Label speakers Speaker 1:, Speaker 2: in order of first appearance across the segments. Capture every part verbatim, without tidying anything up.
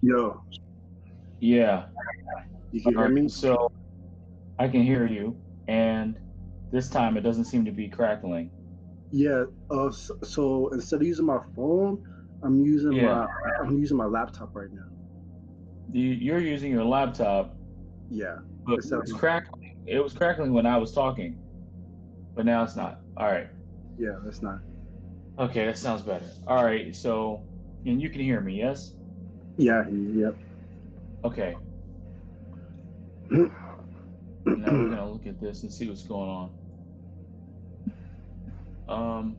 Speaker 1: Yo,
Speaker 2: Yeah.
Speaker 1: you can
Speaker 2: All
Speaker 1: hear
Speaker 2: right.
Speaker 1: me?
Speaker 2: So I can hear you, and this time it doesn't seem to be crackling.
Speaker 1: Yeah. Uh, so, so instead of using my phone, I'm using
Speaker 2: Yeah.
Speaker 1: my I'm using my laptop right now.
Speaker 2: You, you're using your laptop,
Speaker 1: Yeah.
Speaker 2: but it
Speaker 1: Instead of
Speaker 2: was
Speaker 1: my
Speaker 2: crackling. It was crackling when I was talking, but now it's not. All right.
Speaker 1: yeah, that's not.
Speaker 2: Okay, that sounds better. All right. So, and you can hear me, yes?
Speaker 1: Yeah. Yep.
Speaker 2: Okay. Now we're gonna look at this and see what's going on. Um.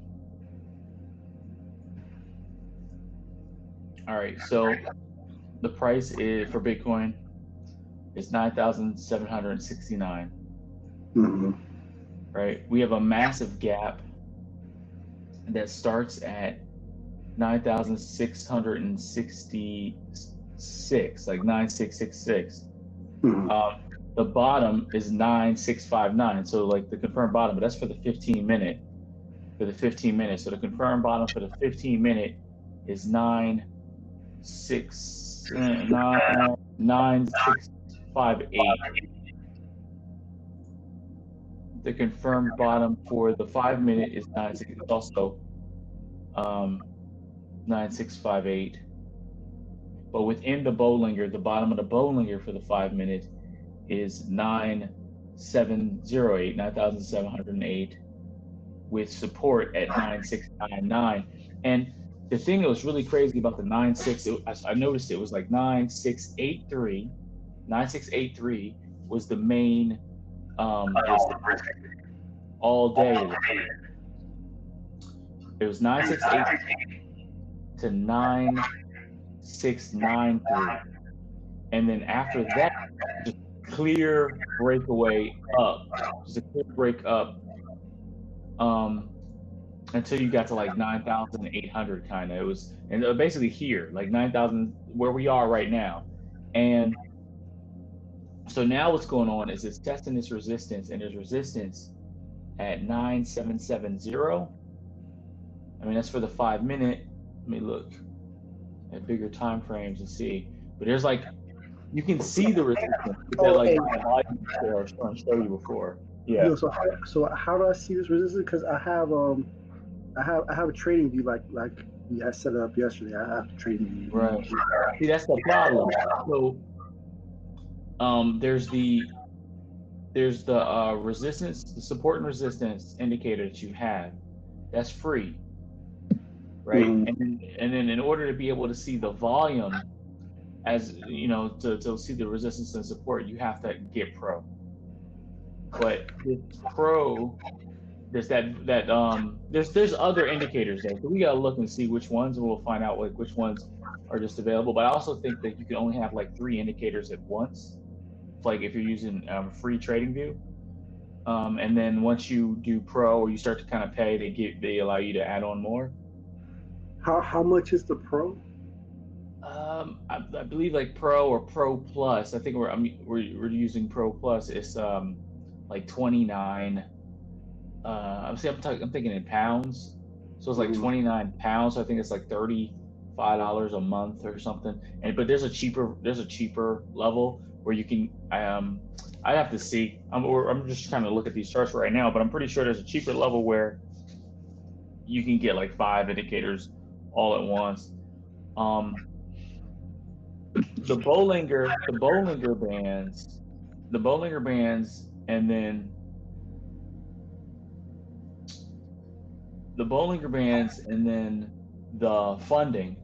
Speaker 2: All right. So the price is for Bitcoin is nine thousand seven hundred sixty-nine.
Speaker 1: hmm
Speaker 2: Right. We have a massive gap that starts at nine thousand six hundred sixty-six, like nine thousand six hundred sixty-six.
Speaker 1: hmm
Speaker 2: Um, the bottom is nine thousand six hundred fifty-nine. So like the confirmed bottom, but that's for the fifteen minute, for the fifteen minutes. So the confirmed bottom for the fifteen minute is nine six uh, nine nine six five eight. The confirmed bottom for the five minute is nine six. It's also um, nine six five eight. But within the Bollinger, the bottom of the Bollinger for the five minute is nine seven zero eight, nine thousand seven hundred eight, with support at nine six nine nine. And the thing that was really crazy about the nine six, it, I, I noticed it was like nine six eight three. nine six eight three was the main um, resistance all day today. It was nine six eight to nine six nine three. And then after that, just clear breakaway up, just a clear break up um, until you got to like nine thousand eight hundred kind of. It was, and uh, basically here, like nine thousand, where we are right now. And so now what's going on is it's testing this resistance, and there's resistance at nine seven seven zero. I mean, that's for the five minute. Let me look at bigger time frames and see. But there's like, you can see the resistance that
Speaker 1: Oh,
Speaker 2: like
Speaker 1: hey,
Speaker 2: my volume share I was trying to show you before.
Speaker 1: yo.
Speaker 2: Yeah.
Speaker 1: So how, so how do I see this resistance? Because I have um I have I have a trading view like like we had set it up yesterday. I have a trading
Speaker 2: Right.
Speaker 1: view.
Speaker 2: See, that's the problem. So um, there's the there's the uh, resistance, the support and resistance indicator that you have. That's free, right?
Speaker 1: hmm
Speaker 2: And then, and then in order to be able to see the volume, as you know, to, to see the resistance and support, you have to get pro. But this pro, there's that that um there's there's other indicators there. So we gotta look and see which ones, and we'll find out like which ones are just available. But I also think that you can only have like three indicators at once. Like if you're using um, free trading view. Um, and then once you do pro or you start to kind of pay, they get they allow you to add on more.
Speaker 1: How how much is the pro?
Speaker 2: Um, I, I believe like pro or pro plus. I think we're I mean, we're we're using pro plus. It's um like twenty nine. Uh, I'm saying I'm, talking, I'm thinking in pounds. So it's like
Speaker 1: hmm
Speaker 2: twenty nine pounds. So I think it's like thirty five dollars a month or something. And but there's a cheaper there's a cheaper level where you can um I have to see. I'm or I'm just trying to look at these charts right now, but I'm pretty sure there's a cheaper level where you can get like five indicators all at once. Um, the Bollinger, the Bollinger bands, the Bollinger bands, and then the Bollinger bands, and then the funding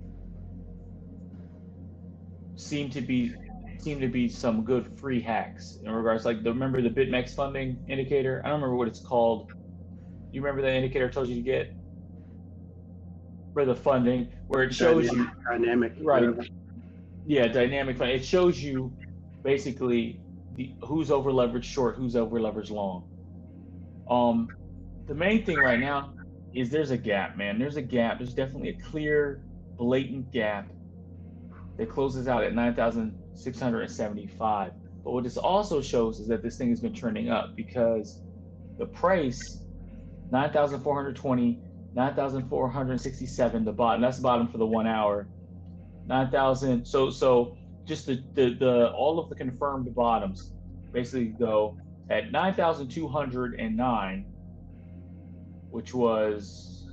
Speaker 2: seem to be seem to be some good free hacks in regards like the remember the BitMEX funding indicator. I don't remember what it's called. You remember that indicator I told you to get for the funding where it shows
Speaker 1: Dynamic,
Speaker 2: you
Speaker 1: dynamic,
Speaker 2: right.
Speaker 1: whatever.
Speaker 2: Yeah, dynamic funding. It shows you basically the who's over leveraged short, who's over leveraged long. Um, the main thing right now is there's a gap, man. There's a gap. There's definitely a clear, blatant gap that closes out at nine thousand six hundred seventy-five. But what this also shows is that this thing has been trending up because the price nine thousand four hundred twenty, nine thousand four hundred sixty-seven, the bottom. That's the bottom for the one hour. nine thousand. So so just the, the the all of the confirmed bottoms basically go at nine thousand two hundred nine, which was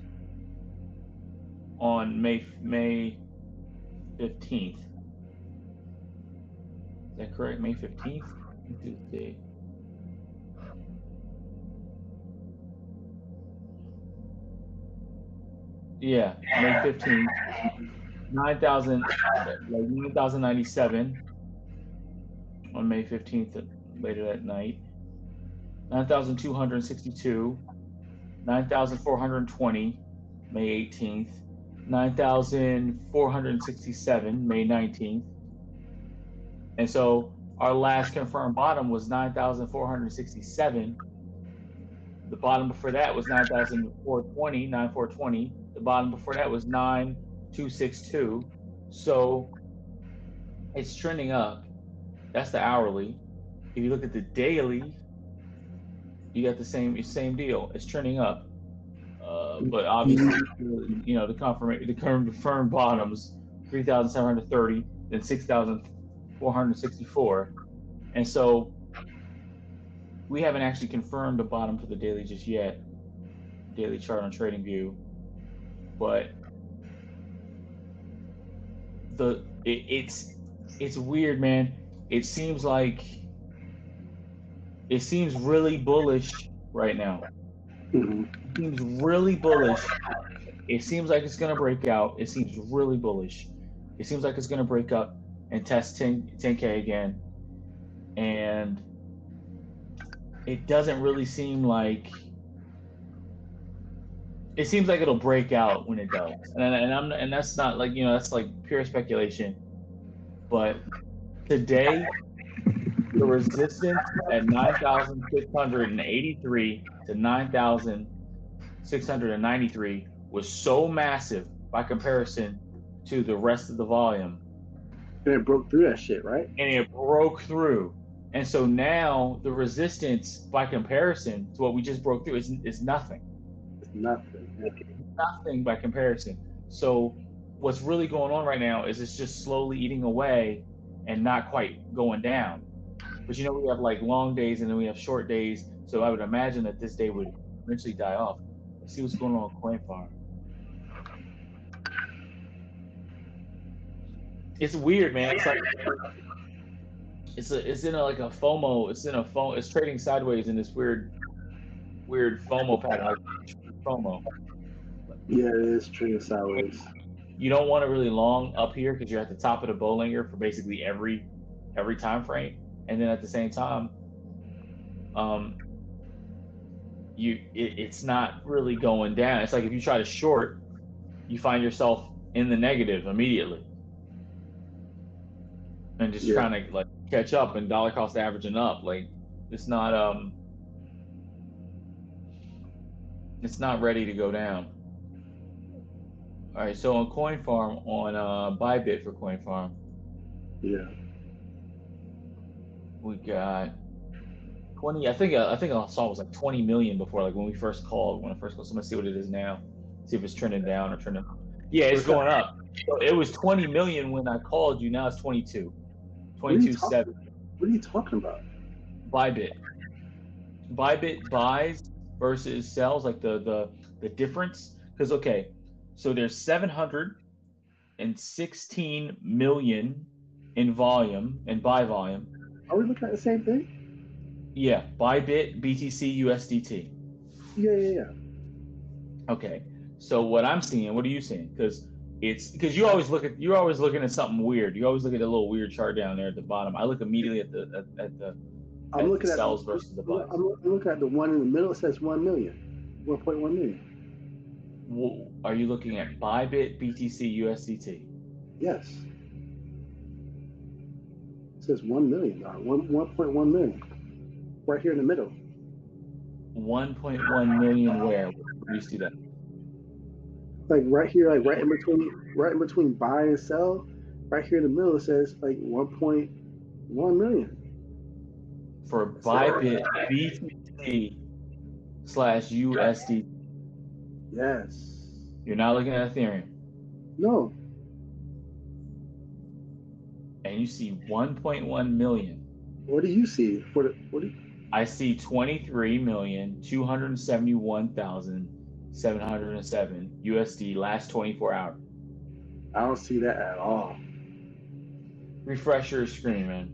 Speaker 2: on May May fifteenth. Is that correct? May fifteenth? Tuesday. Yeah, May fifteenth. nine thousand, like nine thousand ninety-seven on May fifteenth, later that night. nine thousand two hundred sixty-two. nine thousand four hundred twenty, May eighteenth. nine thousand four hundred sixty-seven, May nineteenth. And so our last confirmed bottom was nine thousand four hundred sixty-seven. The bottom before that was nine thousand four hundred twenty, nine thousand four hundred twenty. The bottom before that was nine thousand two hundred sixty-two. So it's trending up. That's the hourly. If you look at the daily, you got the same same deal. It's trending up. Uh, but obviously, you know, the confirm the confirmed bottoms, three thousand seven hundred thirty, then six thousand four hundred sixty-four. And so we haven't actually confirmed the bottom for the daily just yet. Daily chart on TradingView. But the it, it's it's weird, man. It seems like it seems really bullish right now.
Speaker 1: Mm-hmm.
Speaker 2: It seems really bullish. It seems like it's gonna break out. It seems really bullish. It seems like it's gonna break up and test ten K again. And it doesn't really seem like it seems like it'll break out when it does. And and I'm and that's not like, you know, that's like pure speculation. But today, the resistance at nine thousand six hundred eighty-three to nine thousand six hundred ninety-three was so massive by comparison to the rest of the volume.
Speaker 1: And it broke through that shit, right?
Speaker 2: And it broke through. And so now the resistance by comparison to what we just broke through is, is nothing.
Speaker 1: It's nothing. Yeah.
Speaker 2: Nothing by comparison. So what's really going on right now is it's just slowly eating away and not quite going down. But you know, we have like long days and then we have short days. So I would imagine that this day would eventually die off. Let's see what's going on with CoinFarm. It's weird, man. It's like it's a it's in a, like a FOMO. It's in a phone. It's trading sideways in this weird, weird FOMO pattern. Like FOMO.
Speaker 1: Yeah, it is trading sideways.
Speaker 2: You don't want to really long up here because you're at the top of the Bollinger for basically every every time frame, and then at the same time, um, you it, it's not really going down. It's like if you try to short, you find yourself in the negative immediately. And just yeah. trying to like catch up and dollar cost averaging up. Like it's not um it's not ready to go down. All right, so on CoinFarm, on uh Bybit for CoinFarm.
Speaker 1: Yeah.
Speaker 2: We got twenty, I think I think I saw it was like twenty million before, like when we first called, when I first called. So let's see what it is now. See if it's trending down or trending up. Yeah, it's going up. So it was twenty million when I called you, now it's twenty-two. twenty-two point seven.
Speaker 1: What are you talking about?
Speaker 2: Bybit. Bybit buys versus sells, like the the the difference. Because okay, so there's seven hundred sixteen million in volume and buy volume.
Speaker 1: Are we looking at the same thing?
Speaker 2: Yeah, Bybit, B T C, U S D T.
Speaker 1: Yeah, yeah, yeah.
Speaker 2: Okay, so what I'm seeing, what are you seeing? Because it's because you always look at you're always looking at something weird. You always look at a little weird chart down there at the bottom. I look immediately at the at, at the
Speaker 1: I'm
Speaker 2: at
Speaker 1: looking
Speaker 2: the
Speaker 1: at
Speaker 2: sells
Speaker 1: the,
Speaker 2: versus the buys.
Speaker 1: I'm looking at the one in the middle. It says one million, one point one million.
Speaker 2: Well, are you looking at Bybit, B T C, U S D T?
Speaker 1: Yes. It says one million, one one point one million, right here in the middle.
Speaker 2: One point one million where? Where do you see that?
Speaker 1: Like right here, like right in between, right in between buy and sell, right here in the middle, it says like one point one million.
Speaker 2: For Bybit, B T C slash U S D T.
Speaker 1: Yes.
Speaker 2: You're not looking at Ethereum.
Speaker 1: No.
Speaker 2: and you see one point one million.
Speaker 1: What do you see? What? What do you...
Speaker 2: I see twenty-three million two hundred seventy-one thousand seven hundred seven U S D last twenty-four hours.
Speaker 1: I don't see that at all.
Speaker 2: Refresh your screen, man.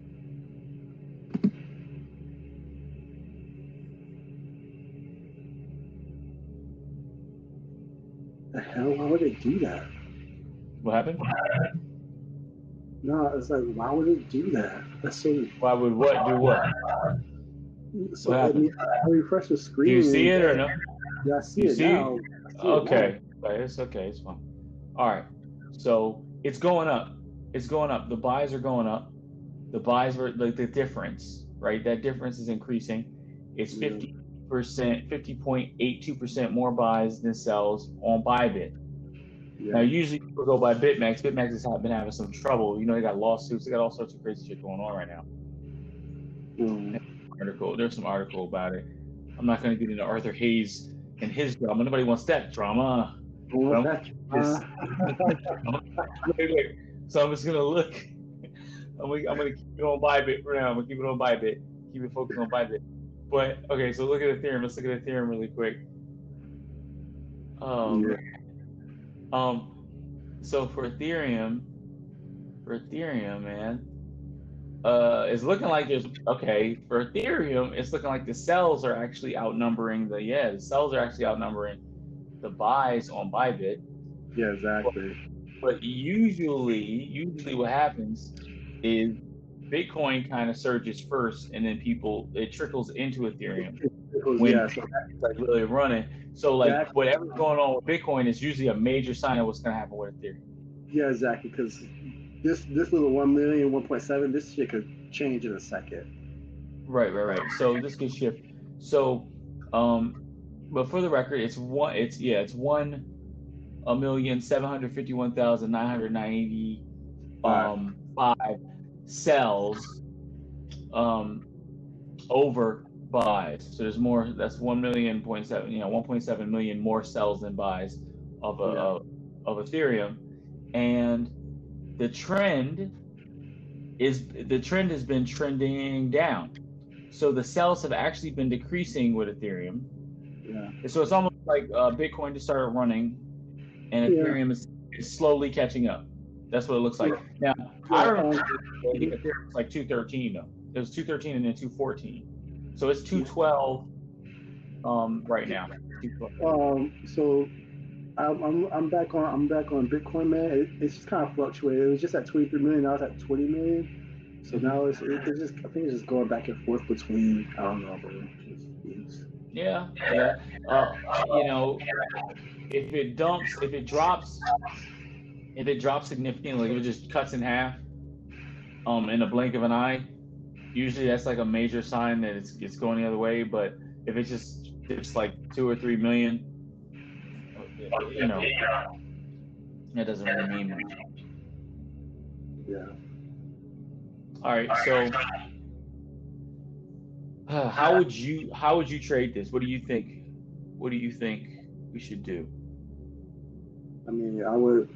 Speaker 1: The hell? Why would it do that?
Speaker 2: What happened?
Speaker 1: No, it's like, why would it do that? That's so.
Speaker 2: Why would what do what?
Speaker 1: So
Speaker 2: What
Speaker 1: I, mean, I refresh the screen.
Speaker 2: Do you see it or no?
Speaker 1: Yeah, I see
Speaker 2: You
Speaker 1: it
Speaker 2: see
Speaker 1: now.
Speaker 2: it?
Speaker 1: I see it
Speaker 2: Okay. Okay, it's okay. It's fine. All right. So it's going up. It's going up. The buys are going up. The buys were like the difference, right? That difference is increasing. It's
Speaker 1: Yeah.
Speaker 2: fifty percent, fifty point eight two percent more buys than sells on Bybit.
Speaker 1: Yeah.
Speaker 2: Now, usually people go by BitMEX. BitMEX has been having some trouble. You know, they got lawsuits. They got all sorts of crazy shit going on right now.
Speaker 1: Mm.
Speaker 2: Article. There's some article about it. I'm not going to get into Arthur Hayes and his drama. Nobody wants that drama.
Speaker 1: Well,
Speaker 2: But I'm-
Speaker 1: that's-
Speaker 2: wait, wait. So I'm just gonna look. I'm gonna, I'm gonna keep it on Bybit for now. I'm gonna keep it on Bybit. Keep it focused on Bybit. But okay, so look at Ethereum. Let's look at Ethereum really quick. Um,
Speaker 1: Yeah.
Speaker 2: um, so for Ethereum, for Ethereum, man, uh, it's looking like there's okay for Ethereum. It's looking like the sells are actually outnumbering the yeah, the sells are actually outnumbering the buys on Bybit.
Speaker 1: Yeah, exactly.
Speaker 2: But usually, usually what happens is Bitcoin kind of surges first, and then people it trickles into Ethereum
Speaker 1: Because,
Speaker 2: when
Speaker 1: yeah, so
Speaker 2: it's like really running. So like
Speaker 1: Exactly.
Speaker 2: whatever's going on with Bitcoin is usually a major sign of what's going to happen with Ethereum.
Speaker 1: yeah, exactly. Because this this little one million, one point seven, this shit could change in a second.
Speaker 2: Right, right, right. So this could shift. So, um, but for the record, it's one. It's yeah, it's one a million seven hundred fifty-one thousand nine hundred ninety um five cells um over buys. So there's more. That's one million point seven. You know, one point seven million more cells than buys of a
Speaker 1: Yeah.
Speaker 2: of, of Ethereum, and the trend is the trend has been trending down. So the cells have actually been decreasing with Ethereum.
Speaker 1: Yeah.
Speaker 2: So it's almost like uh, Bitcoin just started running, and
Speaker 1: Yeah.
Speaker 2: Ethereum is, is slowly catching up. That's what it looks like. Now, I
Speaker 1: Yeah,
Speaker 2: remember
Speaker 1: um,
Speaker 2: Ethereum was like two thirteen though. It was two thirteen and then two fourteen. So it's two twelve um, right now. two twelve.
Speaker 1: Um. So, I'm, I'm I'm back on I'm back on Bitcoin, man. It, it's just kind of fluctuated. It was just at twenty-three million. Now it's at twenty million. So now it's, it, it's just I think it's just going back and forth between I don't know, bro. It's, it's,
Speaker 2: Yeah, yeah. Uh, you know, if it dumps, if it drops, if it drops significantly, if it just cuts in half, um, in a blink of an eye, usually that's like a major sign that it's it's going the other way. But if it just dips like two or three million, you know, that doesn't really mean much.
Speaker 1: yeah.
Speaker 2: All right, so uh, how would you how would you trade this? What do you think? What do you think we should do?
Speaker 1: I mean, I would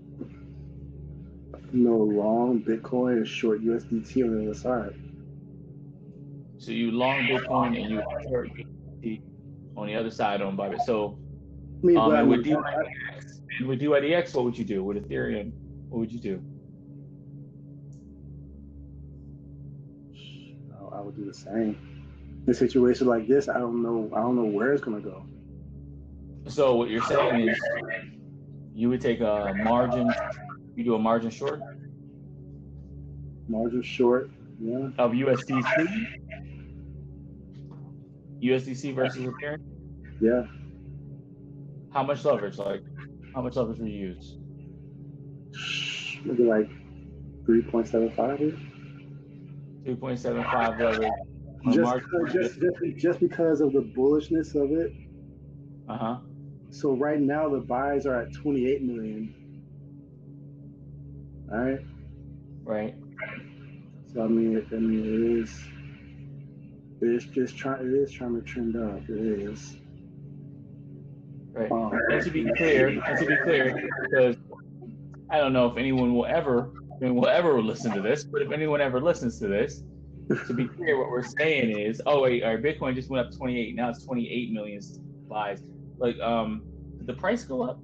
Speaker 1: you know long Bitcoin and short U S D T on the other side.
Speaker 2: So you long Bitcoin and you short U S D T on the other side on Bybit. So
Speaker 1: I mean,
Speaker 2: um,
Speaker 1: but I
Speaker 2: and
Speaker 1: mean,
Speaker 2: with D Y D X, and with D Y D X, what would you do? With Ethereum, what would you do?
Speaker 1: I, I would do the same. In a situation like this, I don't know. I don't know where it's gonna go.
Speaker 2: So what you're saying is you would take a margin, you do a margin short
Speaker 1: Margin short, yeah,
Speaker 2: of U S D C, U S D C versus Ethereum.
Speaker 1: yeah.
Speaker 2: How much leverage? Like, how much leverage would you use?
Speaker 1: Maybe like three point seven five.
Speaker 2: two point seven five leverage. on
Speaker 1: Just,
Speaker 2: margin.
Speaker 1: just, just, just because of the bullishness of it.
Speaker 2: Uh huh.
Speaker 1: So right now the buys are at twenty-eight million. All right.
Speaker 2: Right.
Speaker 1: So I mean, I mean, it is, it is just trying, it is trying to trend up. It is.
Speaker 2: Right.
Speaker 1: Um,
Speaker 2: And to be clear, and to be clear, because I don't know if anyone will ever anyone will ever listen to this, but if anyone ever listens to this, to be clear, what we're saying is, oh wait, our Bitcoin just went up twenty-eight. Now it's twenty-eight million buys. Like, um, did the price go up?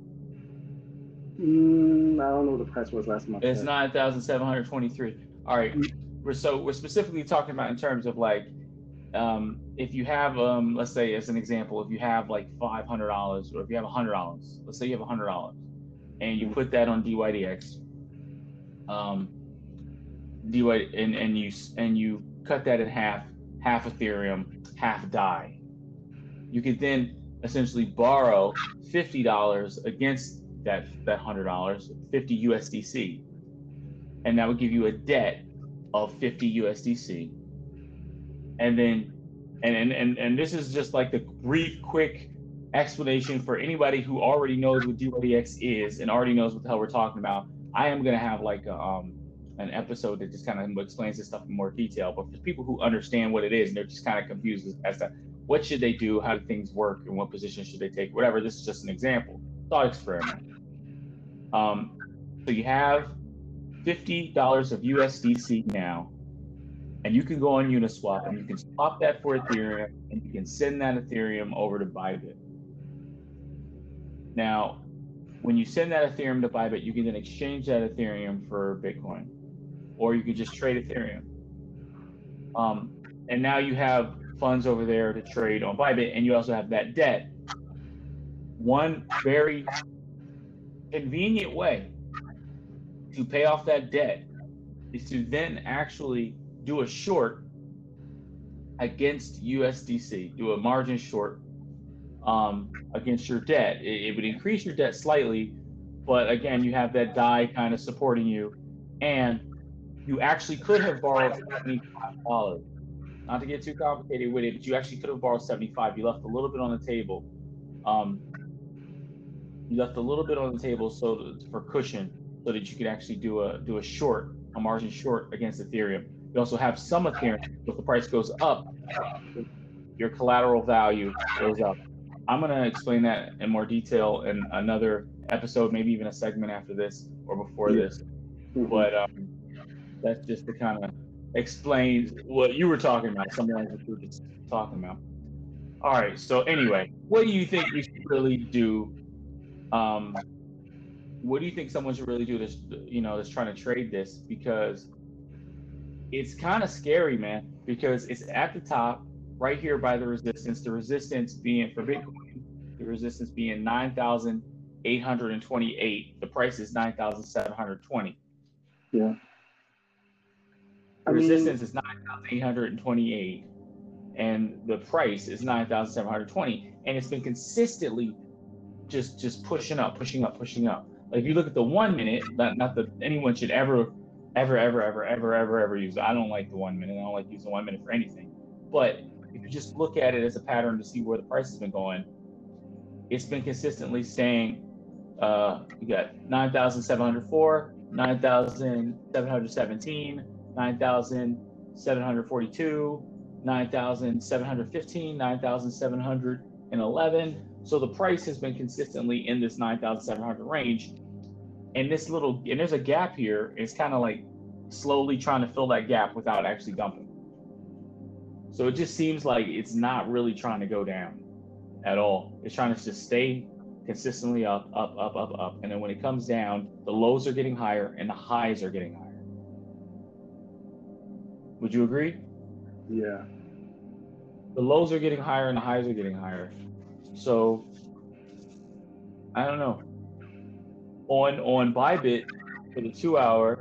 Speaker 1: Mm, I don't know what the price was last month.
Speaker 2: It's nine thousand seven hundred twenty-three. All right, we're so we're specifically talking about in terms of like, um, if you have, um, let's say as an example, if you have like five hundred dollars, or if you have a hundred dollars, let's say you have a hundred dollars, and you put that on D Y D X, um, D Y and and you and you cut that in half, half Ethereum, half D A I. You could then essentially borrow fifty dollars against that that hundred dollars, fifty U S D C, and that would give you a debt of fifty U S D C. And then, and and and, and this is just like the brief, quick explanation for anybody who already knows what D Y D X is and already knows what the hell we're talking about. I am gonna have like a, um an episode that just kind of explains this stuff in more detail. But for people who understand what it is and they're just kind of confused as to what should they do, how do things work, and what position should they take, whatever. This is just an example, thought experiment. Um, so you have fifty dollars of U S D C now, and you can go on Uniswap and you can swap that for Ethereum, and you can send that Ethereum over to Bybit. Now, when you send that Ethereum to Bybit, you can then exchange that Ethereum for Bitcoin, or you can just trade Ethereum. Um, and now you have funds over there to trade on Bybit, and you also have that debt. One very convenient way to pay off that debt is to then actually do a short against U S D C, do a margin short um, against your debt. It, it would increase your debt slightly, but again, you have that D A I kind of supporting you, and you actually could have borrowed seventy-five dollars. Not to get too complicated with it, but you actually could have borrowed seventy-five. You left a little bit on the table. Um, you left a little bit on the table so to, for cushion, so that you could actually do a do a short, a margin short against Ethereum. You also have some Ethereum. If the price goes up, your collateral value goes up. I'm going to explain that in more detail in another episode, maybe even a segment after this or before
Speaker 1: Yeah.
Speaker 2: this.
Speaker 1: Mhm.
Speaker 2: But um, that's just to kind of explain what you were talking about, something like what you were just talking about. All right. So anyway, what do you think we should really do? Um, what do you think someone should really do that's, you know, that's trying to trade this? Because it's kind of scary, man, because it's at the top right here by the resistance, the resistance being for Bitcoin, the resistance being nine thousand eight hundred twenty-eight. The price is nine thousand seven hundred twenty.
Speaker 1: Yeah.
Speaker 2: The
Speaker 1: I mean,
Speaker 2: resistance is nine thousand eight hundred twenty-eight, and the price is nine thousand seven hundred twenty, and it's been consistently just just pushing up, pushing up, pushing up. Like if you look at the one minute, not not that anyone should ever, ever, ever, ever, ever, ever, ever use it. I don't like the one minute. I don't like using one minute for anything. But if you just look at it as a pattern to see where the price has been going, it's been consistently staying. Uh, you got nine thousand seven hundred four, nine thousand seven hundred seventeen, nine thousand seven hundred forty-two, nine thousand seven hundred fifteen, nine thousand seven hundred eleven. So the price has been consistently in this nine thousand seven hundred range. And this little, and there's a gap here. It's kind of like slowly trying to fill that gap without actually dumping. So it just seems like it's not really trying to go down at all. It's trying to just stay consistently up, up, up, up, up. And then when it comes down, the lows are getting higher and the highs are getting higher. Would you agree?
Speaker 1: yeah.
Speaker 2: The lows are getting higher and the highs are getting higher. So I don't know. On on Bybit for the two hour,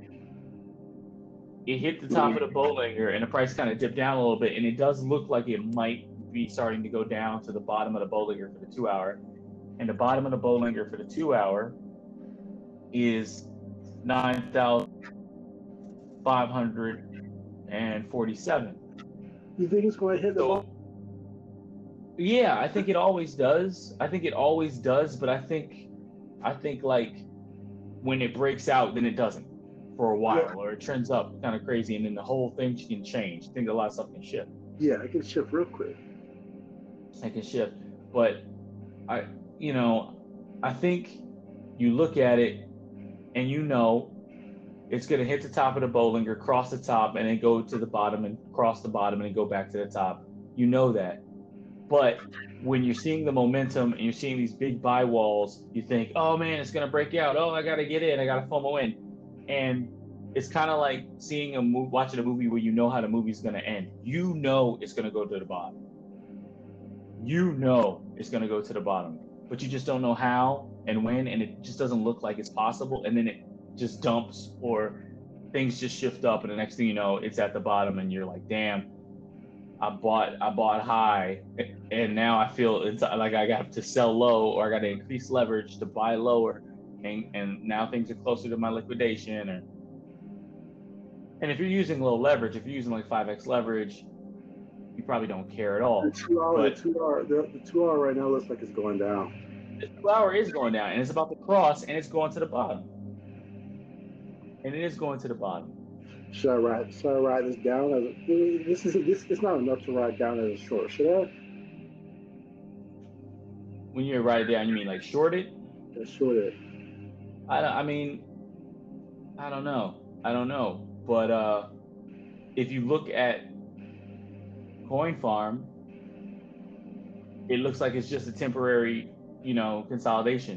Speaker 2: it hit the top of the Bollinger and the price kind of dipped down a little bit, and it does look like it might be starting to go down to the bottom of the Bollinger for the two hour. And the bottom of the Bollinger for the two hour is nine thousand five hundred forty-seven.
Speaker 1: You think it's going to hit the
Speaker 2: So,
Speaker 1: ball?
Speaker 2: yeah, I think it always does. I think it always does, but I think, I think like when it breaks out, then it doesn't for a while,
Speaker 1: Yeah.
Speaker 2: or it trends up kind of crazy, and then the whole thing can change. I think a lot of stuff can shift.
Speaker 1: Yeah, it can shift real quick.
Speaker 2: It can shift, but I, you know, I think you look at it and you know it's going to hit the top of the Bollinger, cross the top, and then go to the bottom and cross the bottom and then go back to the top. You know that. But when you're seeing the momentum and you're seeing these big buy walls, you think, oh man, it's going to break out. Oh, I got to get in. I got to FOMO in. And it's kind of like seeing a movie, watching a movie where you know how the movie's going to end. You know it's going to go to the bottom. You know it's going to go to the bottom, but you just don't know how and when, and it just doesn't look like it's possible. And then it just dumps, or things just shift up, and the next thing you know, it's at the bottom, and you're like, damn, I bought I bought high, and now I feel it's like I got to sell low, or I got to increase leverage to buy lower, and, and now things are closer to my liquidation. Or, and if you're using low leverage, if you're using like five X leverage, you probably don't care at all.
Speaker 1: The two hour,
Speaker 2: but
Speaker 1: the two hour, the, the two hour right now looks like it's going down.
Speaker 2: The two hour is going down, and it's about to cross, and it's going to the bottom. And it is going to the bottom.
Speaker 1: Should I ride? Should I ride this down? As a, this is this. It's not enough to ride down as a short. Should I?
Speaker 2: When you write it down, you mean like short it?
Speaker 1: Yeah, short it.
Speaker 2: I I mean, I don't know. I don't know. But uh, if you look at Coin Farm, it looks like it's just a temporary, you know, consolidation.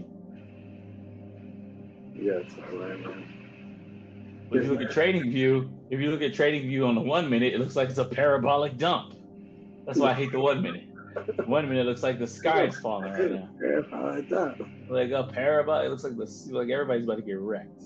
Speaker 1: Yeah, it's all right, man.
Speaker 2: But if you look at TradingView, if you look at TradingView on the one minute, it looks like it's a parabolic dump. That's why I hate the one minute. The one minute looks like the sky is falling right now.
Speaker 1: Parabolic dump.
Speaker 2: Like a parabolic, it looks like the like everybody's about to get wrecked.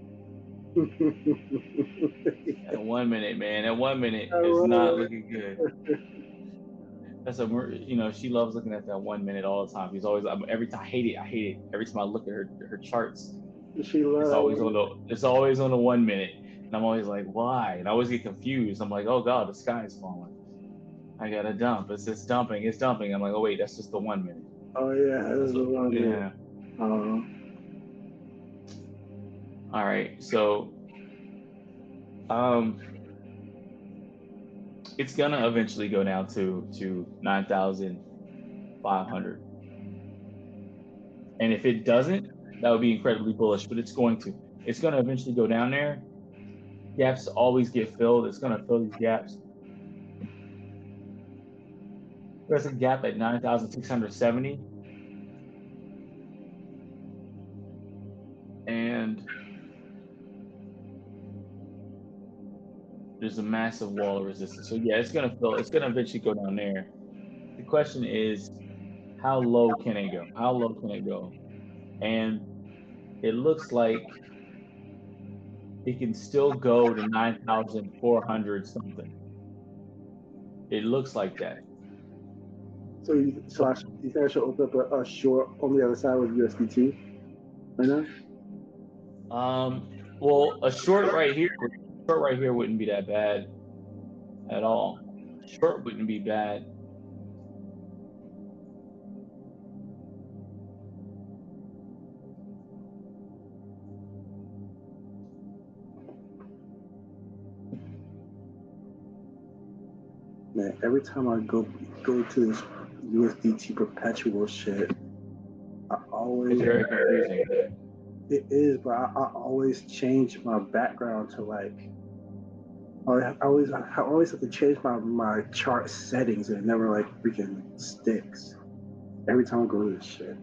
Speaker 2: At one minute, man. At one minute, it's not looking good. That's a, you know, she loves looking at that one minute all the time. She's always, I'm, every time I hate it. I hate it every time I look at her her charts.
Speaker 1: She loves.
Speaker 2: It's always on the, it's always on the one minute, and I'm always like, why? And I always get confused. I'm like, oh god, the sky is falling. I got to dump. It's just dumping. It's dumping. I'm like, oh wait, that's just the one minute.
Speaker 1: Oh yeah, that's the one minute.
Speaker 2: Yeah.
Speaker 1: Uh-huh.
Speaker 2: All right, so um, it's gonna eventually go down to to nine thousand five hundred, and if it doesn't, that would be incredibly bullish. But it's going to. It's gonna eventually go down there. Gaps always get filled. It's gonna fill these gaps. There's a gap at nine thousand six hundred seventy, and there's a massive wall of resistance. So yeah, it's gonna fill. It's gonna eventually go down there. The question is, how low can it go? How low can it go? And it looks like it can still go to nine thousand four hundred something. It looks like that.
Speaker 1: So you, so I should, you think I should open up a, a short on the other side with U S D T right now?
Speaker 2: Um. Well, a short right here. Short right here wouldn't be that bad at all. Short wouldn't be bad.
Speaker 1: Man, every time I go go to this U S D T perpetual shit, I always
Speaker 2: It's very confusing.
Speaker 1: It is, but I, I always change my background to like. I always I always have to change my, my chart settings, and it never like freaking sticks. Every time I go to this shit.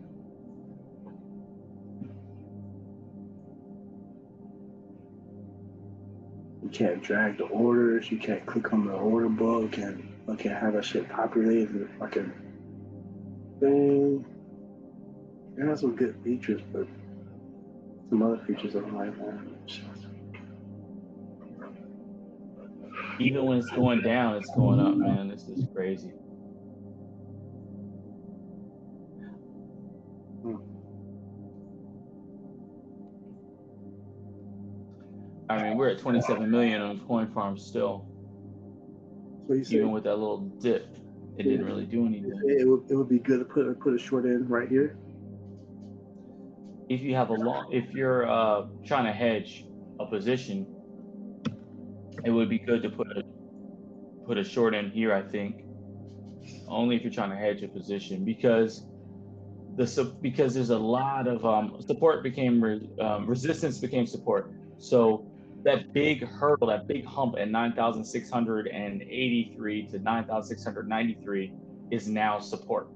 Speaker 1: You can't drag the orders. You can't click on the order book and fucking have that shit populated in the fucking thing. It has some good features, but some other features I don't like, man.
Speaker 2: Even when it's going down, it's going up, man. This is crazy.
Speaker 1: Hmm.
Speaker 2: I mean, we're at twenty-seven million on Coin Farm still.
Speaker 1: So you
Speaker 2: Even with that little dip, it didn't really do anything.
Speaker 1: It would, it would be good to put put a short in right here.
Speaker 2: If you have a long, if you're uh, trying to hedge a position, it would be good to put a put a short in here. I think only if you're trying to hedge a position, because the because there's a lot of um, support became re, um, resistance became support. So that big hurdle, that big hump at nine thousand six hundred eighty-three to nine thousand six hundred ninety-three is now support.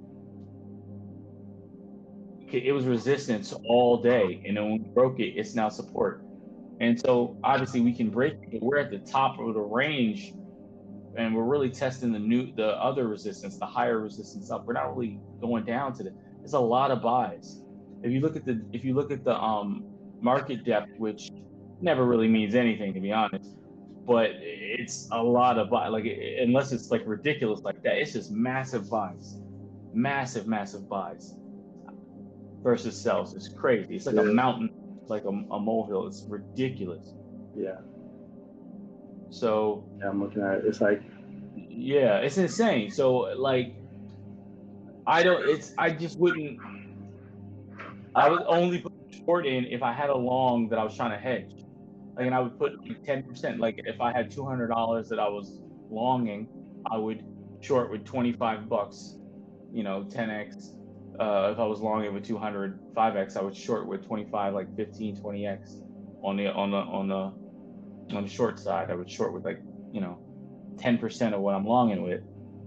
Speaker 2: It was resistance all day, and then when we broke it, it's now support. And so obviously we can break it, but we're at the top of the range, and we're really testing the new, the other resistance, the higher resistance up. We're not really going down to the. It's a lot of buys. If you look at the, if you look at the um, market depth, which never really means anything to be honest, but it's a lot of buy. Like unless it's like ridiculous like that, it's just massive buys, massive, massive buys versus sells. It's crazy. It's like yeah. a mountain. It's like a, a molehill. It's ridiculous.
Speaker 1: Yeah.
Speaker 2: So
Speaker 1: yeah, I'm looking at it. It's like,
Speaker 2: yeah, it's insane. So like, I don't. It's I just wouldn't. I would only put short in if I had a long that I was trying to hedge. Like, and I would put ten percent. Like, if I had two hundred dollars that I was longing, I would short with twenty-five bucks. You know, ten x. Uh, if I was long it with two hundred, five x, I would short with twenty-five, like fifteen, twenty x on the on the on the on the short side. I would short with like, you know, ten percent of what I'm longing with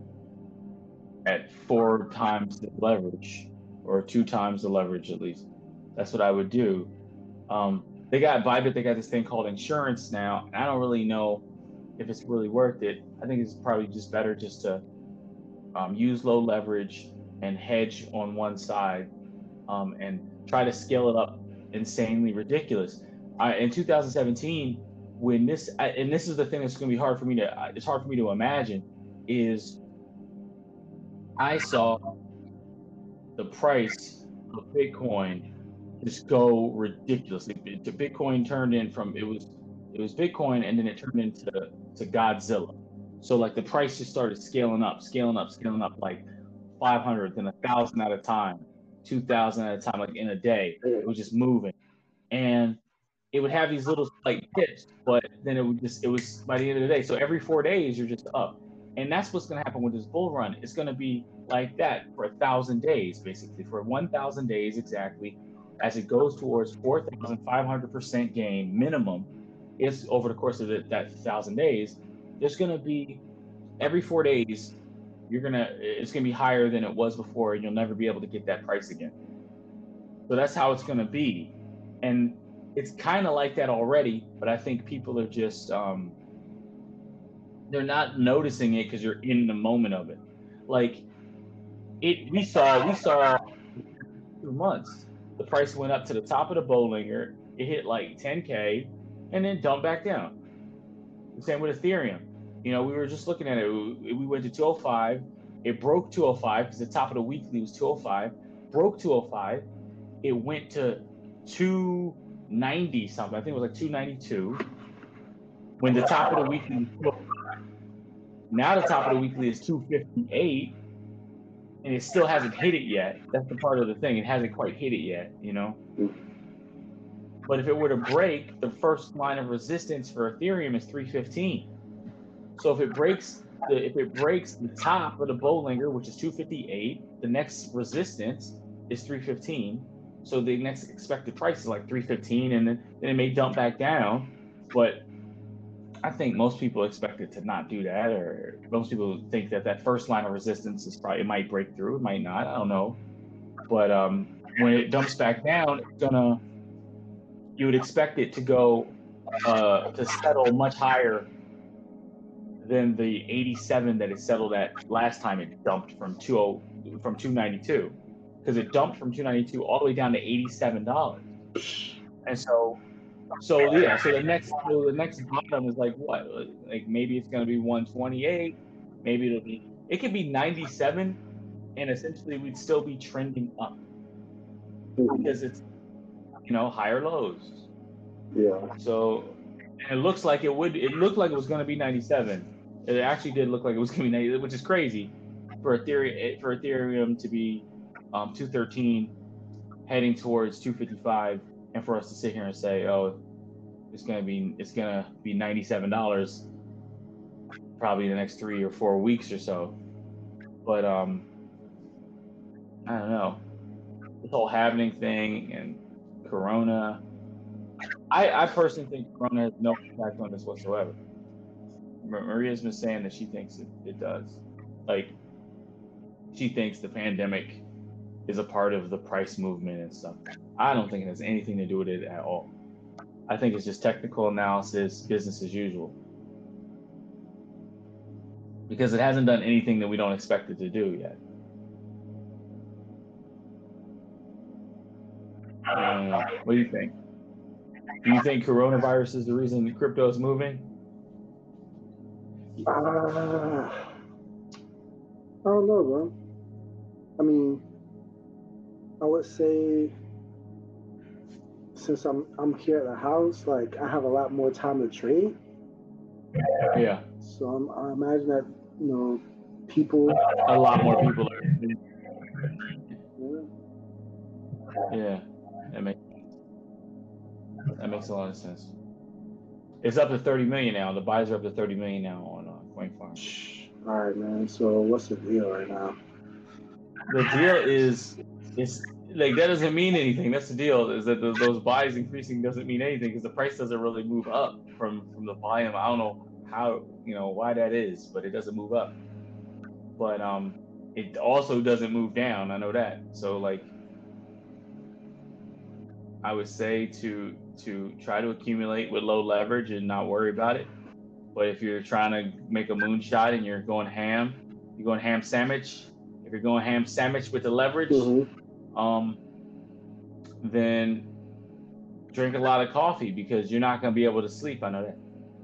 Speaker 2: at four times the leverage or two times the leverage at least. That's what I would do. Um, they got Bybit, they got this thing called insurance now, and I don't really know if it's really worth it. I think it's probably just better just to um, use low leverage and hedge on one side, um, and try to scale it up insanely ridiculous. I, in two thousand seventeen, when this, I, and this is the thing that's going to be hard for me to, it's hard for me to imagine, is I saw the price of Bitcoin just go ridiculously. The Bitcoin turned in from, it was, it was Bitcoin, and then it turned into to Godzilla. So like the price just started scaling up, scaling up, scaling up, like five hundred, then a thousand at a time, two thousand at a time, like in a day. It was just moving, and it would have these little like dips, but then it would just, it was by the end of the day. So every four days you're just up, and that's what's going to happen with this bull run. It's going to be like that for a thousand days, basically for one thousand days exactly, as it goes towards four thousand five hundred percent gain minimum. It's over the course of the, that thousand days. There's going to be every four days. You're gonna, it's gonna be higher than it was before, and you'll never be able to get that price again. So that's how it's gonna be, and it's kind of like that already. But I think people are just, um, they're not noticing it because you're in the moment of it. Like it, we saw, we saw two months. The price went up to the top of the Bollinger. It hit like ten K, and then dumped back down. The same with Ethereum. You know, we were just looking at it. We went to two oh five. It broke two oh five because the top of the weekly was two oh five. Broke two oh five. It went to two ninety something. I think it was like two ninety-two. When the top of the weekly was two oh five. Now the top of the weekly is two fifty-eight, and it still hasn't hit it yet. That's the part of the thing. It hasn't quite hit it yet, you know. But if it were to break, the first line of resistance for Ethereum is three fifteen. So if it breaks the if it breaks the top of the Bollinger, which is two fifty-eight, the next resistance is three fifteen. So the next expected price is like three fifteen, and then, then it may dump back down. But I think most people expect it to not do that, or most people think that that first line of resistance is probably, it might break through, it might not, I don't know. But um, when it dumps back down, it's gonna, you would expect it to go uh, to settle much higher than the eighty-seven that it settled at last time it dumped from two from two ninety-two, because it dumped from two ninety-two all the way down to eighty-seven dollars. And so, so yeah, so the next so the next bottom is like what? Like maybe it's gonna be one twenty-eight, maybe it'll be, it could be ninety-seven, and essentially we'd still be trending up because it's, you know, higher lows.
Speaker 1: Yeah.
Speaker 2: So and it looks like it would. It looked like it was gonna be ninety-seven. It actually did look like it was going to be negative, which is crazy for Ethereum, for Ethereum to be um, two thirteen, heading towards two fifty-five, and for us to sit here and say, "Oh, it's going to be it's going to be ninety-seven dollars probably the next three or four weeks or so." But um, I don't know. This whole halving thing and Corona, I, I personally think Corona has no impact on this whatsoever. Maria's been saying that she thinks it, it does. Like, she thinks the pandemic is a part of the price movement and stuff. I don't think it has anything to do with it at all. I think it's just technical analysis, business as usual. Because it hasn't done anything that we don't expect it to do yet. Uh, what do you think? Do you think coronavirus is the reason crypto is moving?
Speaker 1: Uh, I don't know, bro. I mean, I would say since I'm I'm here at the house, like I have a lot more time to trade.
Speaker 2: Yeah.
Speaker 1: So I'm, I imagine that you know people.
Speaker 2: A lot more people are. Yeah, that makes that makes a lot of sense. It's up to thirty million now. The buys are up to thirty million now on uh, CoinFarm.
Speaker 1: All right, man. So what's the deal right now?
Speaker 2: The deal is, it's like that doesn't mean anything. That's the deal. Is that the, those buys increasing doesn't mean anything because the price doesn't really move up from from the volume. I don't know how you know why that is, but it doesn't move up. But um, it also doesn't move down. I know that. So like, I would say to to try to accumulate with low leverage and not worry about it. But if you're trying to make a moonshot and you're going ham, you're going ham sandwich. If you're going ham sandwich with the leverage, mm-hmm. um, then drink a lot of coffee because you're not going to be able to sleep. I know that.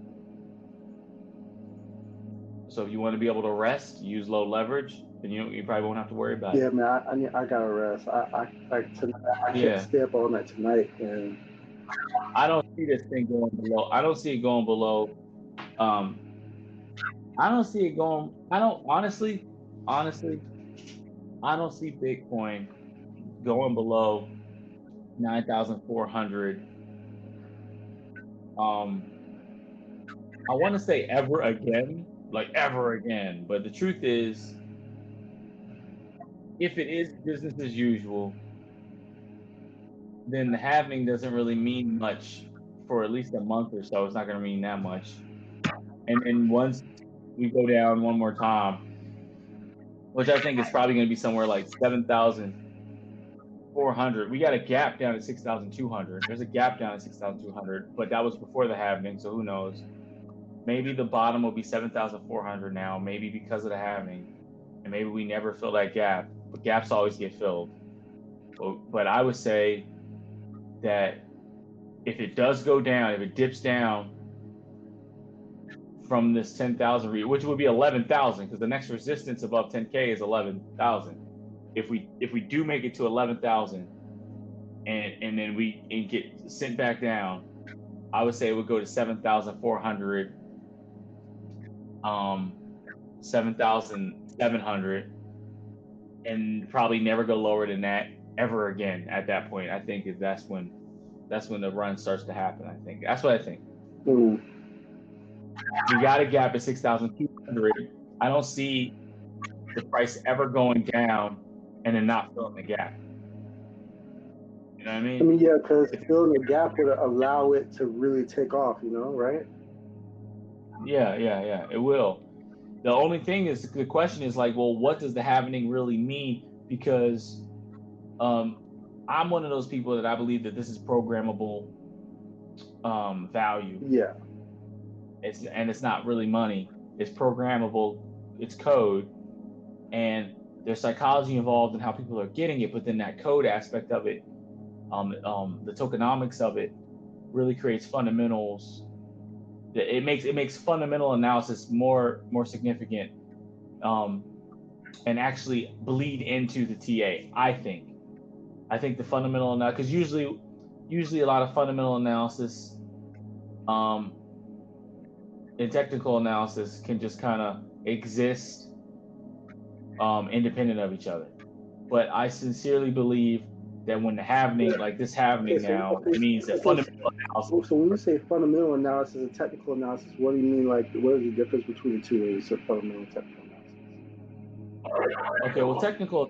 Speaker 2: So if you want to be able to rest, use low leverage, then you you probably won't have to worry about
Speaker 1: yeah,
Speaker 2: it.
Speaker 1: Yeah, man, I I, need, I gotta rest. I I like tonight, I can't yeah. stay up all night tonight, and
Speaker 2: I don't see this thing going below. I don't see it going below. Um, I don't see it going. I don't honestly, honestly, I don't see Bitcoin going below nine thousand four hundred. Um, I want to say ever again, like ever again. But the truth is, if it is business as usual, then the halving doesn't really mean much for at least a month or so. It's not going to mean that much. And then once we go down one more time, which I think is probably going to be somewhere like seven thousand four hundred. We got a gap down at six thousand two hundred. There's a gap down at six thousand two hundred, but that was before the halving, so who knows? Maybe the bottom will be seven thousand four hundred now, maybe because of the halving, and maybe we never fill that gap, but gaps always get filled. But, but I would say that if it does go down, if it dips down from this ten thousand, which would be eleven thousand, because the next resistance above ten K is eleven thousand. If we if we do make it to eleven thousand, and and then we and get sent back down, I would say it would go to seven thousand four hundred, um, seven thousand seven hundred, and probably never go lower than that ever again. At that point, I think if that's when that's when the run starts to happen. I think that's what I think. Mm. We got a gap at six thousand two hundred. I don't see the price ever going down and then not filling the gap. You know what I mean?
Speaker 1: I mean, yeah, because filling the gap would allow it to really take off, you know, right?
Speaker 2: Yeah, yeah, yeah, it will. The only thing is, the question is like, well, what does the halving really mean? Because um, I'm one of those people that I believe that this is programmable um, value.
Speaker 1: Yeah.
Speaker 2: It's and it's not really money. It's programmable. It's code, and there's psychology involved in how people are getting it. But then that code aspect of it, um, um, the tokenomics of it, really creates fundamentals. It makes it makes fundamental analysis more more significant, um, and actually bleed into the T A. I think. I think the fundamental analysis, because usually, usually a lot of fundamental analysis, um, and technical analysis can just kind of exist, um, independent of each other. But I sincerely believe that when the halving, like this halving okay, so, now, okay, it means that okay, fundamental analysis.
Speaker 1: So when you say fundamental analysis and technical analysis, what do you mean? Like, what is the difference between the two ways of fundamental and technical analysis?
Speaker 2: Okay, well, technical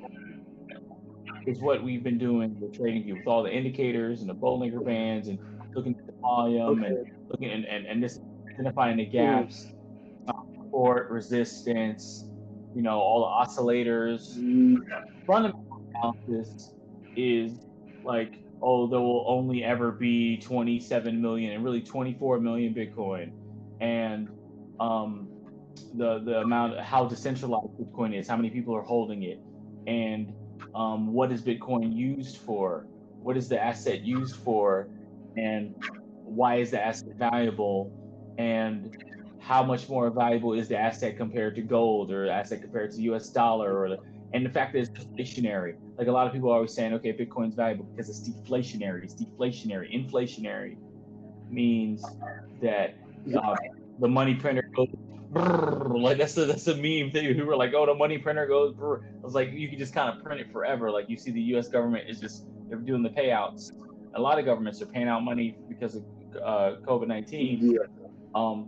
Speaker 2: is what we've been doing with TradingView with all the indicators and the Bollinger Bands and looking at the volume and
Speaker 1: Okay.
Speaker 2: looking and, and, and this identifying the
Speaker 1: Mm.
Speaker 2: gaps, support, resistance, you know, all the oscillators.
Speaker 1: Mm.
Speaker 2: Fundamental analysis is like, oh, there will only ever be twenty-seven million and really twenty-four million Bitcoin. And um, the the amount, how decentralized Bitcoin is, how many people are holding it, and um, what is Bitcoin used for? What is the asset used for? And why is the asset valuable? And how much more valuable is the asset compared to gold or asset compared to U S dollar or the, and the fact that it's deflationary. Like a lot of people are always saying, okay, Bitcoin's valuable because it's deflationary. It's deflationary. Inflationary means that uh, the money printer goes brrr, like that's a that's a meme thing. We were like, oh, the money printer goes brrr. I was like, you can just kind of print it forever. Like you see, the U S government is just they're doing the payouts. A lot of governments are paying out money because of uh, COVID nineteen.
Speaker 1: Yeah.
Speaker 2: Um,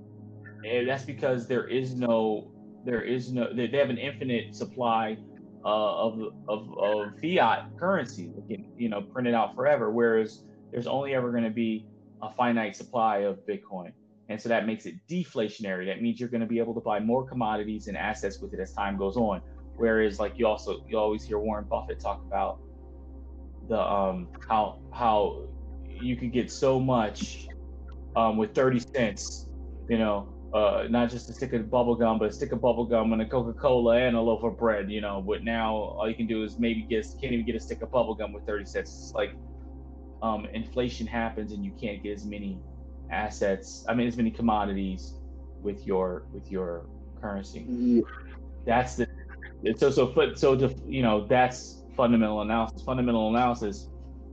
Speaker 2: and that's because there is no there is no they, they have an infinite supply uh, of, of of fiat currency that can, you know, print it out forever, whereas there's only ever going to be a finite supply of Bitcoin. And so that makes it deflationary. That means you're going to be able to buy more commodities and assets with it as time goes on. Whereas, like you also you always hear Warren Buffett talk about the um how how you could get so much um with thirty cents, you know, uh, not just a stick of bubble gum, but a stick of bubble gum and a Coca-Cola and a loaf of bread, you know. But now all you can do is maybe get can't even get a stick of bubble gum with thirty cents. It's like um, inflation happens and you can't get as many assets. I mean, as many commodities with your with your currency.
Speaker 1: Yeah.
Speaker 2: That's the so so so so you know that's fundamental analysis. Fundamental analysis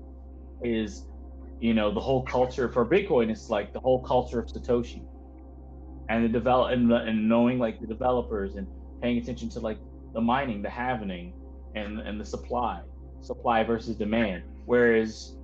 Speaker 2: is, you know, the whole culture for Bitcoin is like the whole culture of Satoshi and the develop and, and knowing like the developers and paying attention to like the mining, the halvening, and and the supply, supply versus demand. Whereas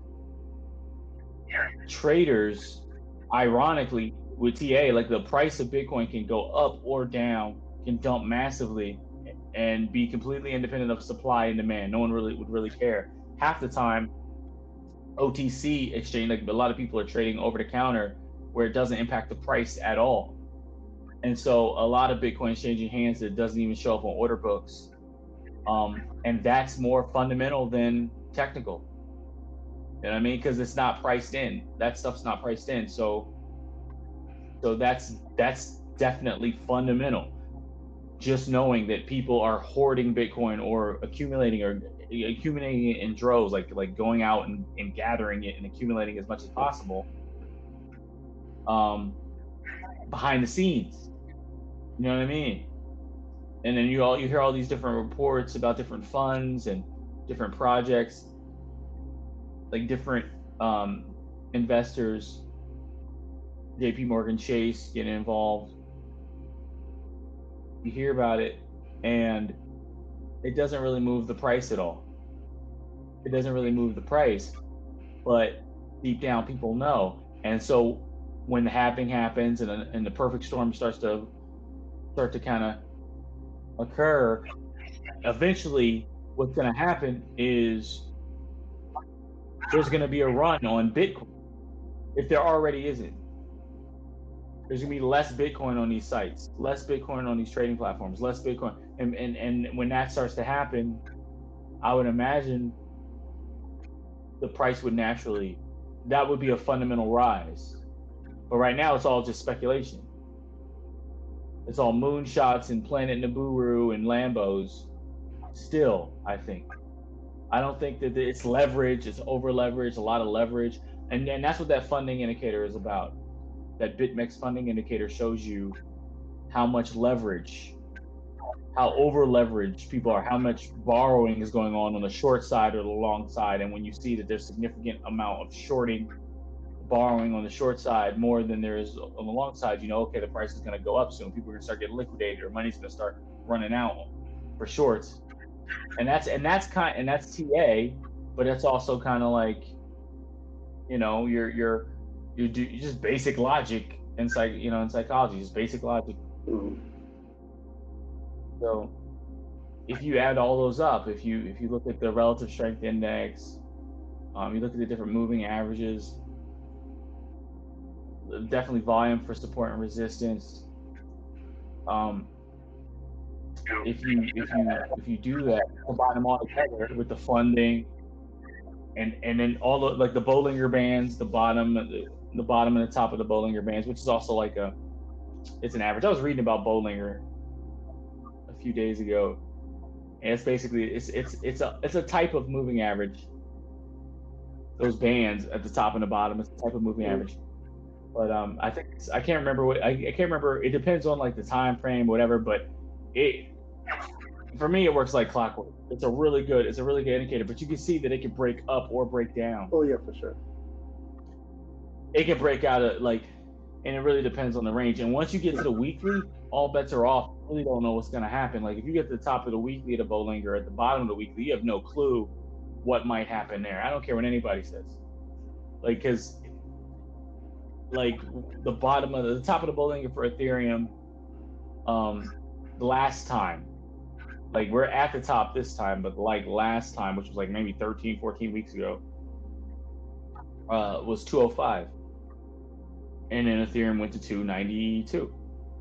Speaker 2: traders, ironically, with T A, like the price of Bitcoin can go up or down, can dump massively, and be completely independent of supply and demand. No one really would really care. Half the time, O T C exchange, like a lot of people are trading over the counter, where it doesn't impact the price at all. And so a lot of Bitcoin is changing hands that doesn't even show up on order books. Um, and that's more fundamental than technical. You know what I mean? Because it's not priced in. That stuff's not priced in. So so that's that's definitely fundamental. Just knowing that people are hoarding Bitcoin or accumulating or accumulating it in droves, like like going out and, and gathering it and accumulating as much as possible. Um, behind the scenes. You know what I mean? And then you all you hear all these different reports about different funds and different projects, like different um, investors, J P Morgan Chase getting involved. You hear about it, and it doesn't really move the price at all. It doesn't really move the price, but deep down people know. And so when the halving happens and, and the perfect storm starts to start to kind of occur, eventually what's going to happen is there's going to be a run on Bitcoin, if there already isn't. There's going to be less Bitcoin on these sites, less Bitcoin on these trading platforms, less Bitcoin. And, and, and when that starts to happen, I would imagine the price would naturally, that would be a fundamental rise. But right now it's all just speculation. It's all moonshots and Planet Nibiru and Lambos. Still, I think. I don't think that it's leverage, it's over leverage, a lot of leverage. And, and that's what that funding indicator is about. That BitMEX funding indicator shows you how much leverage, how over leveraged people are, how much borrowing is going on on the short side or the long side. And when you see that there's significant amount of shorting, borrowing on the short side more than there is on the long side, you know, okay, the price is going to go up soon. People are going to start getting liquidated, or money's going to start running out for shorts. And that's and that's kind and that's T A, but it's also kind of like, you know, you're you're you do just basic logic in psych, you know, in psychology, just basic logic.
Speaker 1: Mm.
Speaker 2: So if you add all those up, if you if you look at the relative strength index, um, you look at the different moving averages, definitely volume for support and resistance. Um, if you if you if you do that, combine them all together with the funding, and and then all the like the Bollinger Bands, the bottom, the, the bottom and the top of the Bollinger Bands, which is also like a, it's an average. I was reading about Bollinger a few days ago, and it's basically it's it's it's a it's a type of moving average. Those bands at the top and the bottom is a type of moving average. But um, I think it's, I can't remember what I, I can't remember. It depends on like the time frame, whatever. But it for me, it works like clockwork. It's a really good, it's a really good indicator. But you can see that it can break up or break down.
Speaker 1: Oh yeah, for sure.
Speaker 2: It can break out of like, and it really depends on the range. And once you get to the weekly, all bets are off. You really don't know what's going to happen. Like if you get to the top of the weekly at the Bollinger, at the bottom of the weekly, you have no clue what might happen there. I don't care what anybody says. Like because like the bottom of the, the top of the Bollinger for Ethereum, um, last time, like we're at the top this time, but like last time, which was like maybe thirteen, fourteen weeks ago, uh, was two oh five. And then Ethereum went to two ninety-two.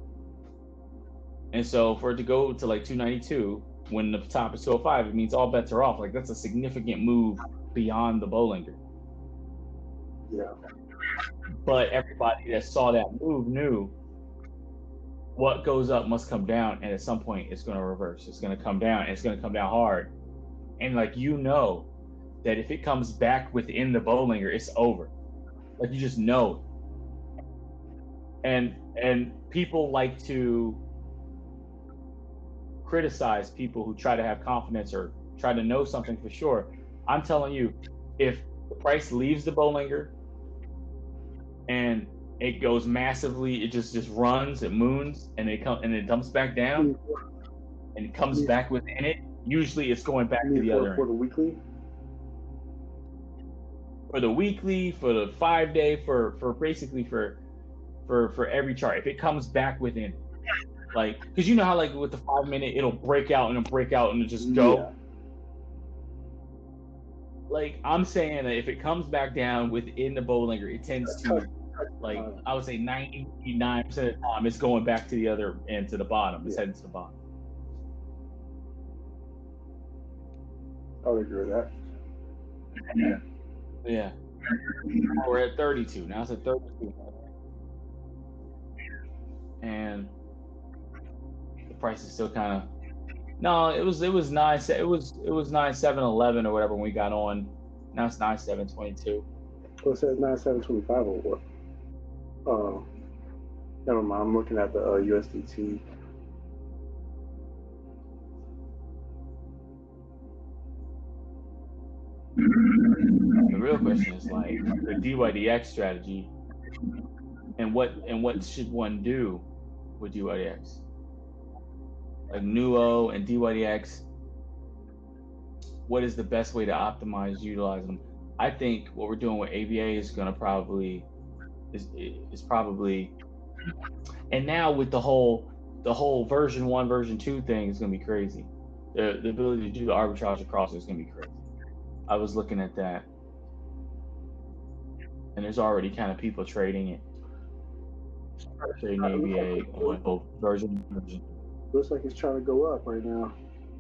Speaker 2: And so for it to go to like two ninety-two, when the top is two oh five, it means all bets are off. Like that's a significant move beyond the Bollinger.
Speaker 1: Yeah.
Speaker 2: But everybody that saw that move knew what goes up must come down, and at some point it's going to reverse. It's going to come down, and it's going to come down hard. And like you know that if it comes back within the Bollinger, it's over. Like you just know. And and people like to criticize people who try to have confidence or try to know something for sure. I'm telling you, if the price leaves the Bollinger and it goes massively, it just just runs, it moons, and it comes and it dumps back down, and it comes back within it. Usually, it's going back to the
Speaker 1: for,
Speaker 2: other
Speaker 1: for
Speaker 2: end.
Speaker 1: the weekly.
Speaker 2: For the weekly, for the five day, for for basically for for for every chart, if it comes back within, like, because you know how like with the five minute, it'll break out and it'll break out and it'll just go.
Speaker 1: Yeah.
Speaker 2: Like I'm saying that if it comes back down within the Bollinger, it tends to, like I would say ninety-nine percent of the time, it's going back to the other end, to the bottom. It's
Speaker 1: Yeah.
Speaker 2: heading to the bottom.
Speaker 1: I would agree with that.
Speaker 2: Yeah. Yeah. We're at thirty-two. Now it's at thirty-two. And the price is still kind of, no, it was it was nine it was it was nine seven eleven or whatever when we got on. Now it's nine seven twenty-two.
Speaker 1: So it says nine seven twenty five or what? Oh, never mind. I'm looking at the uh, U S D T.
Speaker 2: The real question is like the D Y D X strategy, and what and what should one do with D Y D X? Like N U O and D Y D X, what is the best way to optimize, utilize them? I think what we're doing with A V A is going to probably is is probably, and now with the whole the whole version one, version two thing is going to be crazy. The the ability to do the arbitrage across is going to be crazy. I was looking at that, and there's already kind of people trading it, trading A V A on both version version.
Speaker 1: Looks like it's trying to go up right now.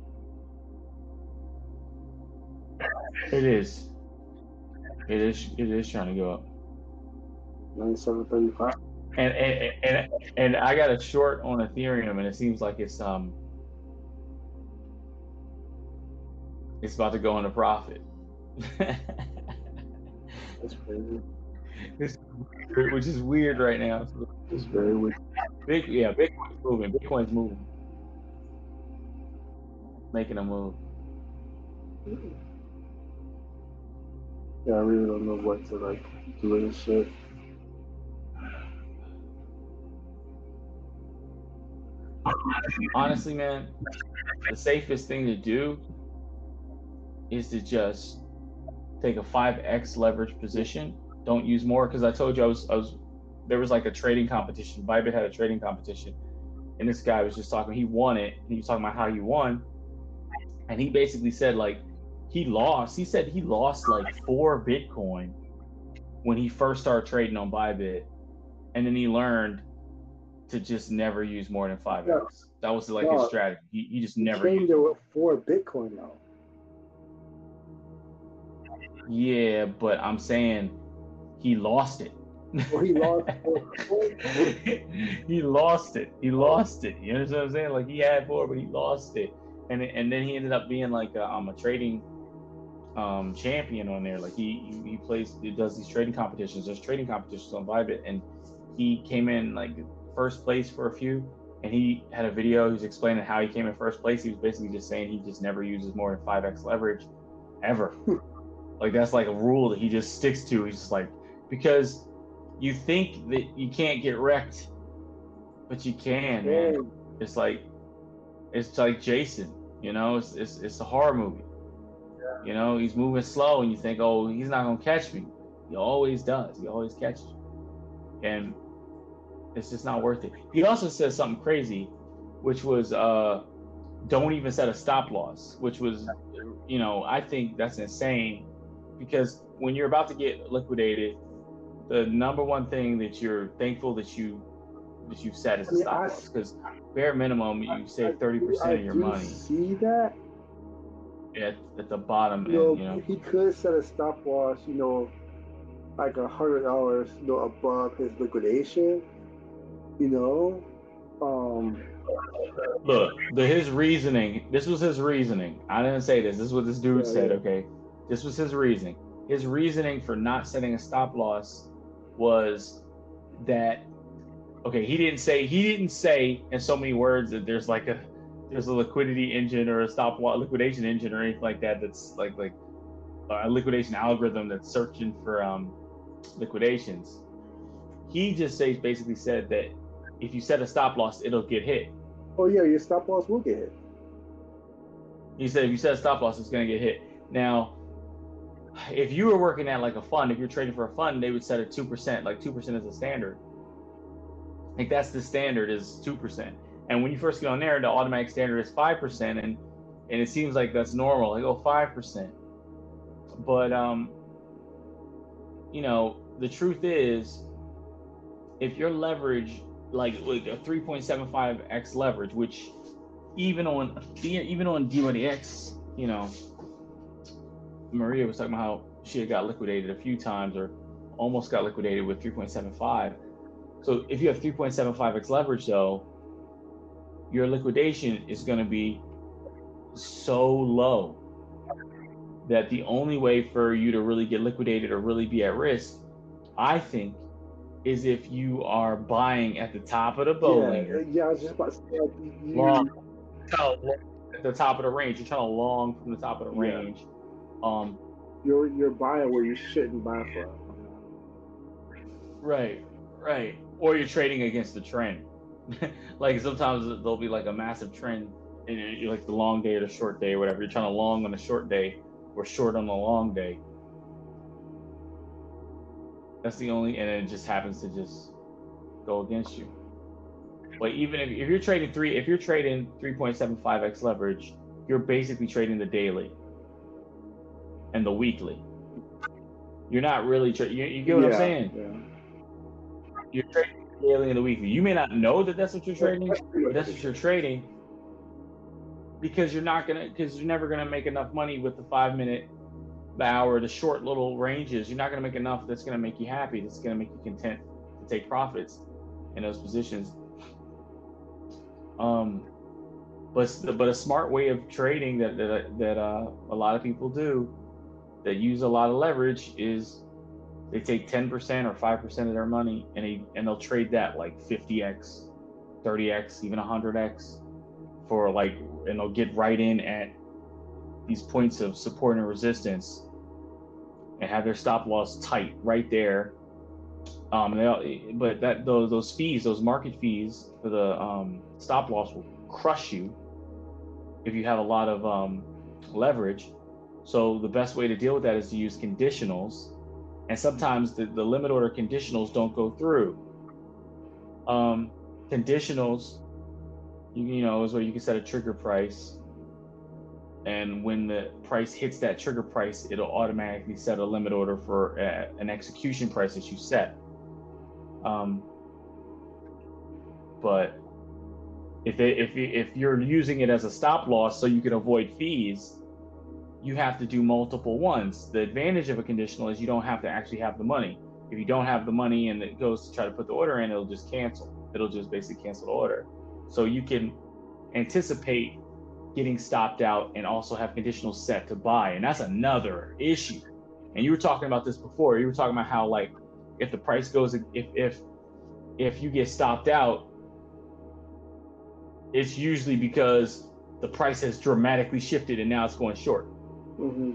Speaker 2: It is. It is. It is trying to go up.
Speaker 1: ninety-seven thirty-five.
Speaker 2: And and and and I got a short on Ethereum, and it seems like it's um it's about to go into profit.
Speaker 1: That's crazy.
Speaker 2: This, which is weird right now.
Speaker 1: It's very weird.
Speaker 2: Big, yeah, Bitcoin's moving. Bitcoin's moving, making a move.
Speaker 1: Yeah, I really don't know what to like do with this shit.
Speaker 2: Honestly, man, the safest thing to do is to just take a five X leverage position. Don't use more, because I told you I was I was there was like a trading competition. Bybit had a trading competition, and this guy was just talking. He won it, and he was talking about how he won, and he basically said like he lost. He said he lost like four Bitcoin when he first started trading on Bybit, and then he learned to just never use more than five
Speaker 1: Yeah.
Speaker 2: X. That was like
Speaker 1: No,
Speaker 2: his strategy. He, he just
Speaker 1: he
Speaker 2: never
Speaker 1: came
Speaker 2: used
Speaker 1: there
Speaker 2: it.
Speaker 1: with four Bitcoin now.
Speaker 2: Yeah, but I'm saying he lost it.
Speaker 1: Well, he lost.
Speaker 2: he lost it. He lost it. You know what I'm saying? Like he had four, but he lost it, and and then he ended up being like a, um, a trading um, champion on there. Like he he plays, he does these trading competitions. There's trading competitions on Bybit, and he came in like first place for a few. And he had a video. He was explaining how he came in first place. He was basically just saying he just never uses more than five X leverage, ever. Like that's like a rule that he just sticks to. He's just like, because you think that you can't get wrecked, but you can, man.
Speaker 1: Yeah.
Speaker 2: It's like it's like Jason, you know. It's it's, it's a horror movie.
Speaker 1: Yeah.
Speaker 2: You know, he's moving slow, and you think, oh, he's not gonna catch me. He always does. He always catches you, and it's just not worth it. He also said something crazy, which was, uh, don't even set a stop loss, which was, you know, I think that's insane, because when you're about to get liquidated, the number one thing that you're thankful that you that you've set is
Speaker 1: I
Speaker 2: a
Speaker 1: mean,
Speaker 2: stop
Speaker 1: I-
Speaker 2: loss, because bare minimum you
Speaker 1: I
Speaker 2: save thirty
Speaker 1: do-
Speaker 2: percent
Speaker 1: I
Speaker 2: of your
Speaker 1: do
Speaker 2: money
Speaker 1: See that?
Speaker 2: at, at the bottom,
Speaker 1: You know,
Speaker 2: and you know,
Speaker 1: he could set a stop loss. You know, like a hundred dollars. You know, above his liquidation. You know, um,
Speaker 2: look, the his reasoning. This was his reasoning. I didn't say this. This is what this dude
Speaker 1: Yeah,
Speaker 2: said.
Speaker 1: yeah.
Speaker 2: Okay, this was his reasoning. His reasoning for not setting a stop loss was that, okay, he didn't say he didn't say in so many words that there's like a there's a liquidity engine or a stop loss liquidation engine or anything like that. That's like like a liquidation algorithm that's searching for um, liquidations. He just say, basically said that if you set a stop loss, it'll get hit.
Speaker 1: Oh yeah, your stop loss will get hit.
Speaker 2: He said if you set a stop loss, it's going to get hit. Now, if you were working at like a fund, if you're trading for a fund, they would set it two percent. Like two percent is a standard. Like that's the standard, is two percent. And when you first get on there, the automatic standard is five percent, and and it seems like that's normal. Like, oh, five percent. But um, you know, the truth is, if your leverage, like, like a three point seven five x leverage, which even on even on D Y D X, you know, Maria was talking about how she had got liquidated a few times, or almost got liquidated with three point seven five. So if you have three point seven five x leverage, though, your liquidation is going to be so low that the only way for you to really get liquidated or really be at risk, I think, is if you are buying at the top of the Bollinger.
Speaker 1: Yeah, yeah, I was just about to say, like, you,
Speaker 2: long, at the top of the range. You're trying to long from the top of the
Speaker 1: Yeah.
Speaker 2: range. Um,
Speaker 1: you're you're buying where you shouldn't buy from.
Speaker 2: right, right. Or you're trading against the trend. Like sometimes there'll be like a massive trend, and you're like the long day or the short day or whatever. You're trying to long on the short day or short on the long day. That's the only, and it just happens to just go against you. But even if, if you're trading three, if you're trading three point seven five x leverage, you're basically trading the daily and the weekly. You're not really trading. You, you get what
Speaker 1: yeah,
Speaker 2: I'm saying?
Speaker 1: Yeah.
Speaker 2: You're trading the daily and the weekly. You may not know that that's what you're trading, but that's what you're trading, because you're not gonna, because you're never gonna make enough money with the five minute, the hour, the short little ranges. You're not gonna make enough that's gonna make you happy. That's gonna make you content to take profits in those positions. Um, but but a smart way of trading that that that uh, a lot of people do, that use a lot of leverage, is they take ten percent or five percent of their money, and they and they'll trade that like fifty x, thirty x, even one hundred x for like, and they'll get right in at these points of support and resistance, and have their stop loss tight right there. Um, they, but that those those fees, those market fees for the um, stop loss will crush you if you have a lot of um, leverage. So the best way to deal with that is to use conditionals, and sometimes the, the limit order conditionals don't go through. Um, conditionals, you, you know, is where you can set a trigger price, and when the price hits that trigger price, it'll automatically set a limit order for a, an execution price that you set. Um, but if they, if if you're using it as a stop loss so you can avoid fees, you have to do multiple ones. The advantage of a conditional is you don't have to actually have the money. If you don't have the money and it goes to try to put the order in, it'll just cancel. It'll just basically cancel the order. So you can anticipate getting stopped out and also have conditionals set to buy. And that's another issue. And you were talking about this before. You were talking about how, like, if the price goes, if if if you get stopped out, it's usually because the price has dramatically shifted and now it's going short.
Speaker 1: Mm-hmm.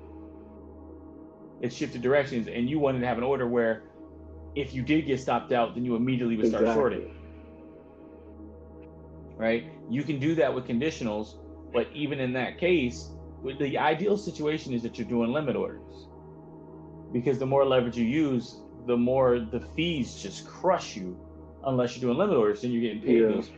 Speaker 2: It shifted directions, and you wanted to have an order where if you did get stopped out, then you immediately would start
Speaker 1: Exactly.
Speaker 2: shorting. Right? You can do that with conditionals, but even in that case, the ideal situation is that you're doing limit orders, because the more leverage you use, the more the fees just crush you, unless you're doing limit orders, then you're getting paid
Speaker 1: Yeah.
Speaker 2: those fees.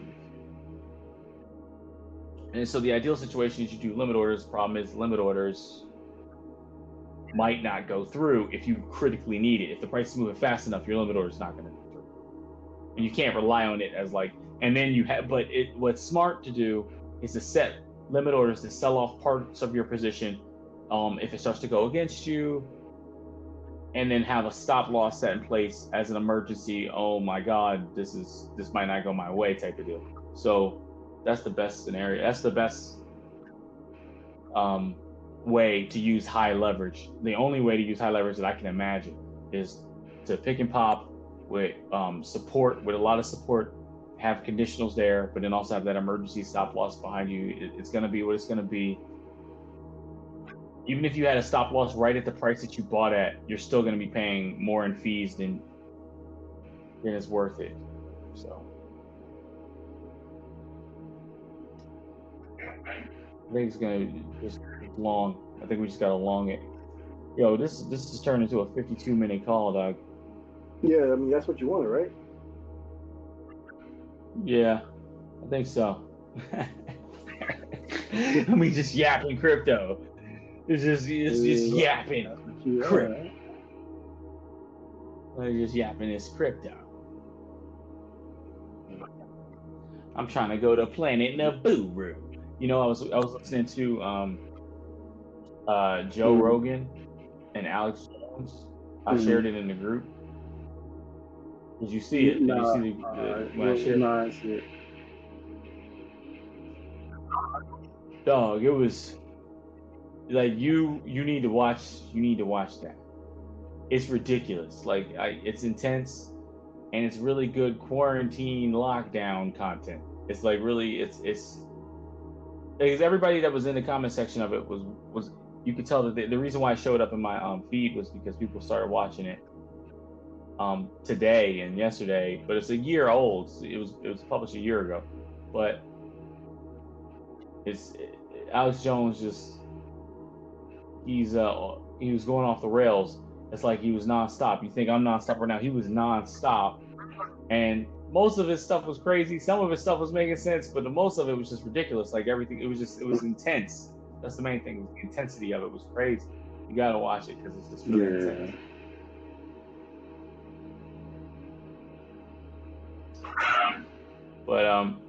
Speaker 2: And so the ideal situation is you do limit orders. The problem is limit orders might not go through if you critically need it. If the price is moving fast enough, your limit order is not going to go through, and you can't rely on it as like. And then you have, but it what's smart to do is to set limit orders to sell off parts of your position um, if it starts to go against you, and then have a stop loss set in place as an emergency. Oh my God, this is this might not go my way type of deal. So that's the best scenario. That's the best um, way to use high leverage. The only way to use high leverage that I can imagine is to pick and pop with um, support, with a lot of support, have conditionals there, but then also have that emergency stop loss behind you. It, it's going to be what it's going to be. Even if you had a stop loss right at the price that you bought at, you're still going to be paying more in fees than than it's worth it. So I think it's going to just long. I think we just got to long it. Yo, this this has turned into a fifty-two minute call, dog.
Speaker 1: Yeah, I mean that's what you wanted, right?
Speaker 2: Yeah, I think so. I mean, just yapping crypto. It's just it's just yapping crypto. I'm just yapping this crypto. I'm trying to go to Planet Nibiru. You know, I was I was listening to um uh Joe mm. Rogan and Alex Jones. I mm. shared it in the group. Did you see it? Did
Speaker 1: nah,
Speaker 2: you see the, the
Speaker 1: uh,
Speaker 2: when I shared
Speaker 1: nah, it? I see it?
Speaker 2: Dog, it was like you you need to watch you need to watch that. It's ridiculous. Like I, it's intense, and it's really good quarantine lockdown content. It's like really it's it's because everybody that was in the comment section of it was was you could tell that the, the reason why it showed up in my um, feed was because people started watching it um, today and yesterday. But it's a year old. It was it was published a year ago, but it's it, Alex Jones just he's uh he was going off the rails. It's like he was nonstop. You think I'm nonstop right now? He was nonstop, and most of his stuff was crazy. Some of his stuff was making sense, but the most of it was just ridiculous. Like everything, it was just it was intense. That's the main thing. The intensity of it was crazy. You gotta watch it because it's just really yeah. intense. But um,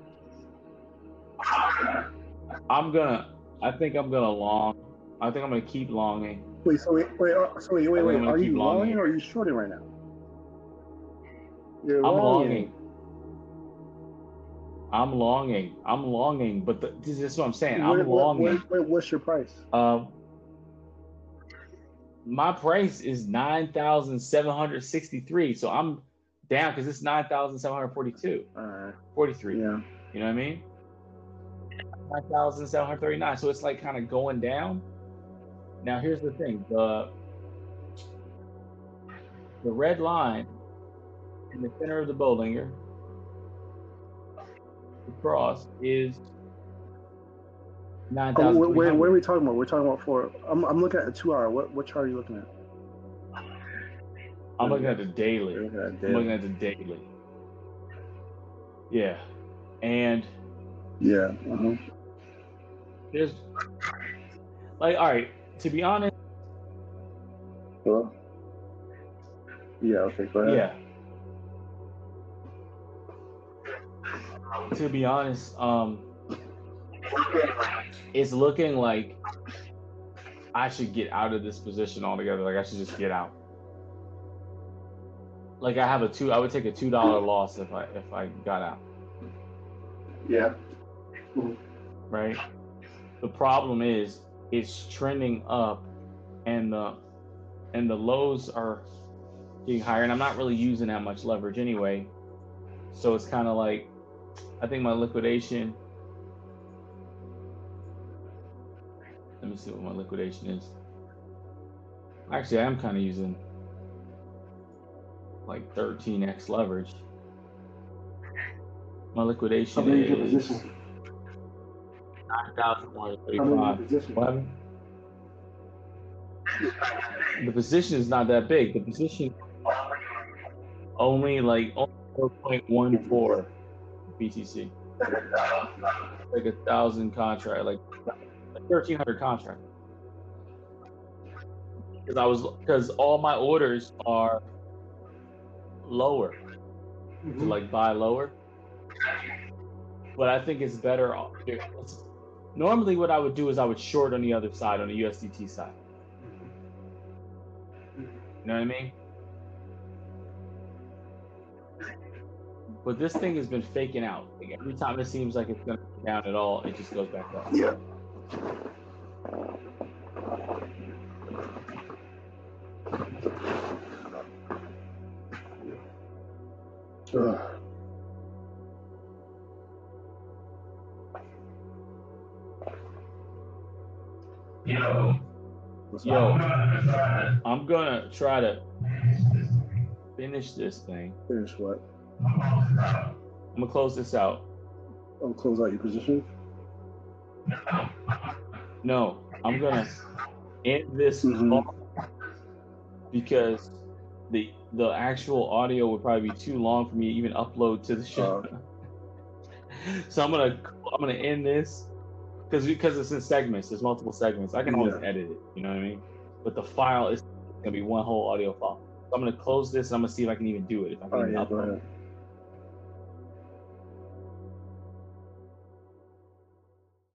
Speaker 2: I'm gonna. I think I'm gonna long. I think I'm gonna keep longing.
Speaker 1: Wait, so wait, wait, so wait, wait, wait. Are you longing or are you shorting right now? You're
Speaker 2: I'm
Speaker 1: longing.
Speaker 2: longing. I'm longing. I'm longing. But the, this is what I'm saying.
Speaker 1: Wait,
Speaker 2: I'm longing.
Speaker 1: Wait, wait, what's your price?
Speaker 2: Um, my price is nine thousand seven hundred sixty-three. So I'm down because it's nine thousand seven hundred forty-two.
Speaker 1: All right.
Speaker 2: forty-three.
Speaker 1: Yeah.
Speaker 2: You know what I mean? nine thousand seven hundred thirty-nine. So it's like kind of going down. Now here's the thing: the the red line in the center of the Bollinger, the cross is nine thousand.
Speaker 1: Oh, wait, what are we talking about? We're talking about for. I'm I'm looking at the two hour. What what chart are you looking at?
Speaker 2: I'm looking at the daily.
Speaker 1: Looking at daily.
Speaker 2: I'm looking at the daily. Yeah, and
Speaker 1: yeah. Uh-huh.
Speaker 2: There's like, all right. To be honest.
Speaker 1: Well. Yeah. Okay. Go ahead.
Speaker 2: Yeah. to be honest, um, it's looking like I should get out of this position altogether. Like I should just get out. Like I have a two, I would take a two dollar loss if I if I got out.
Speaker 1: Yeah.
Speaker 2: Right. The problem is it's trending up, and the and the lows are getting higher, and I'm not really using that much leverage anyway. So it's kind of like, I think my liquidation. Let me see what my liquidation is. Actually, I am kind of using like thirteen x leverage. My liquidation is nine thousand one hundred thirty-five. The position is not that big. The position only like four point one four B T C. Like a thousand contract, like thirteen hundred contract. Because I was because all my orders are lower, mm-hmm. to like buy lower. But I think it's better. It's, normally, what I would do is I would short on the other side, on the U S D T side. You know what I mean? But this thing has been faking out. Like every time it seems like it's going to go down at all, it just goes back up.
Speaker 1: Yeah. Uh.
Speaker 2: Yo, yo, I'm gonna try to finish this thing.
Speaker 1: Finish what?
Speaker 2: I'm gonna close this out.
Speaker 1: Oh, close out your position?
Speaker 2: No, I'm gonna end this
Speaker 1: mm-hmm.
Speaker 2: call because the the actual audio would probably be too long for me to even upload to the show. Uh, so I'm gonna I'm gonna end this. Because because it's in segments, there's multiple segments. I can always yeah. edit it, you know what I mean? But the file is gonna be one whole audio file. So I'm gonna close this and I'm gonna see if I can even do it. If I can
Speaker 1: oh,
Speaker 2: even
Speaker 1: yeah,
Speaker 2: upload it.